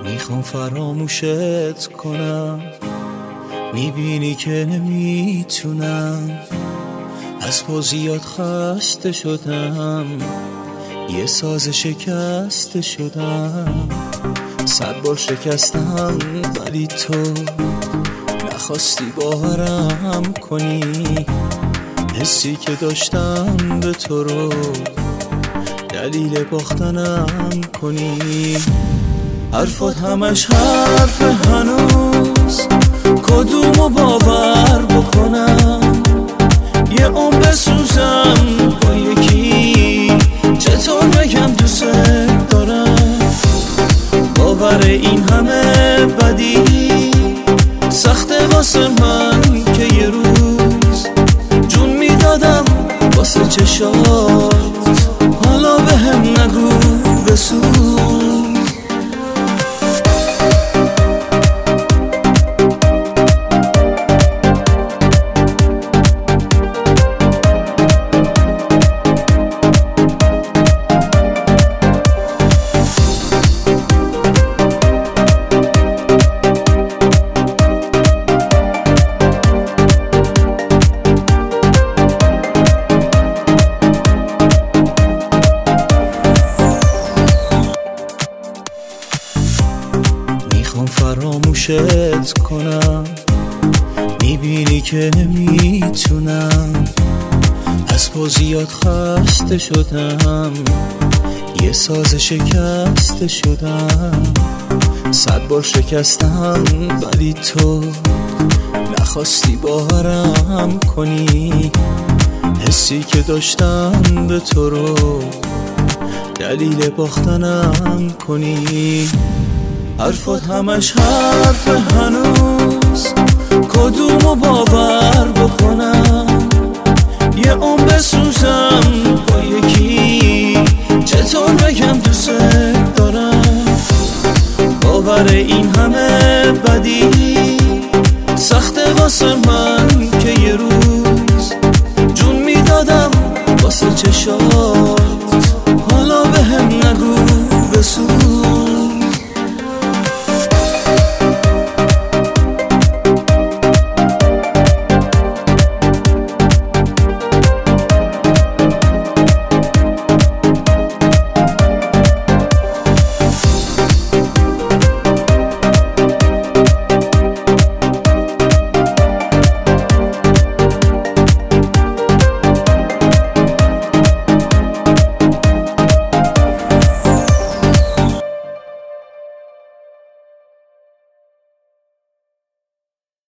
میخوام فراموشت کنم، میبینی که نمیتونم. از پا زیاد خسته شدم، یه ساز شکسته شدم. 100 بار شکستم ولی تو نخواستی باورم کنی. حسی که داشتم به تو رو دلیل باختنم کنی. حرفات همش حرف، هنوز کدومو باور بکنم؟ یه عمر بسوزم با یکی، چطور بگم دوست دارم؟ باور این همه بدی سخته واسه من که یه روز جون میدادم واسه چشات. حالا به هم نگو بسوز. میخوام فراموشت کنم، میبینی که نمیتونم. از پا زیاد خسته شدم، یه ساز شکسته شدم. 100 بار شکستم ولی تو نخواستی باورم کنی. حسی که داشتم به تو رو دلیل باختنم کنی. حرفات همش حرف، هنوز کدومو باور بکنم؟ یه عمر بسوزم با یکی، چطور بگم دوست دارم؟ باور این همه بدی سخته واسه من که یه روز جون میدادم واسه چشات.